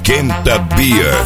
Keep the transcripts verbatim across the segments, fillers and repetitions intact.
Esquenta Beer.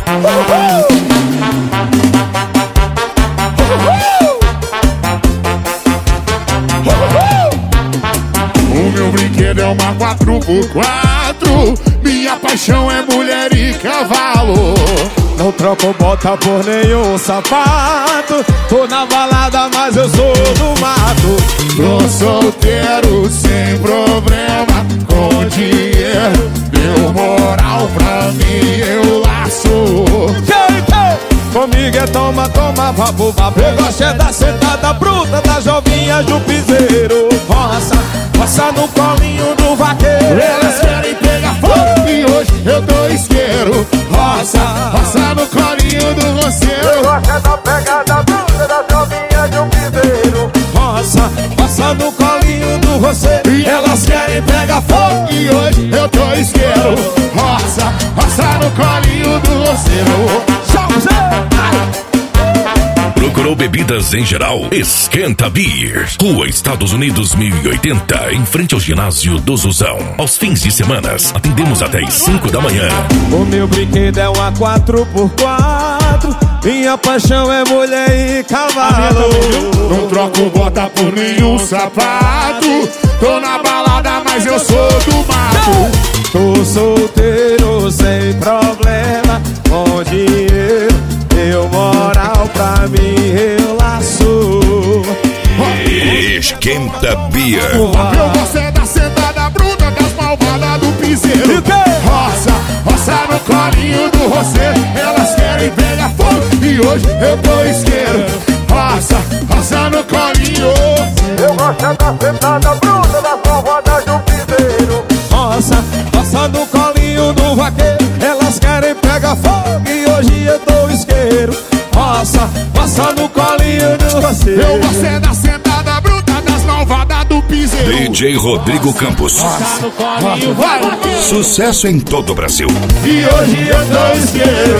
O meu brinquedo é uma quatro por quatro. Minha paixão é mulher e cavalo. Não troco bota por nenhum sapato. Tô na balada, mas eu sou do mato. Tô solteiro sem problema, com dinheiro, deu moral pra mim, eu laço. Hey, hey. Comigo é toma, toma, vapo, vapo. Eu gosto é da sentada bruta, da jovinha do piseiro. Roça, roça no colinho do vaqueiro. Elas querem pegar fogo e hoje eu dou isqueiro. Roça, roça no colinho do roceiro. Eu gosto é da pegada bruta, da jovinha do piseiro. Roça, roça no colinho do roceiro. E elas querem pegar fogo e hoje eu dou isqueiro. Roça, roça no colinho do roceiro. Procurou bebidas em geral? Esquenta Beer. Rua Estados Unidos mil e oitenta, em frente ao ginásio do Zuzão. Aos fins de semana, atendemos até as cinco da manhã. O meu brinquedo é uma quatro por quatro. Minha paixão é mulher e cavalo. Não troco bota por nenhum sapato. Tô na balada, mas eu sou do mato. Tô solteiro sem problema, com dinheiro, deu moral pra mim, eu laço. Esquenta Beer. Eu gosto é da sentada bruta, das malvadas do piseiro. Roça, roça no colinho do roceiro. Elas querem pegar fogo e hoje eu dou isqueiro. Roça, roça no colinho. Eu gosto é da sentada bruta, das malvadas do piseiro. Roça, roça no colinho do vaqueiro. Elas querem pegar fogo e hoje eu dou isqueiro. Roça, roça no colinho do roceiro. Eu gosto é da sentada bruta, das malvadas do piseiro. D J Rodrigo Campos. Roça no colinho, vai. Sucesso em todo o Brasil. E hoje eu dou isqueiro.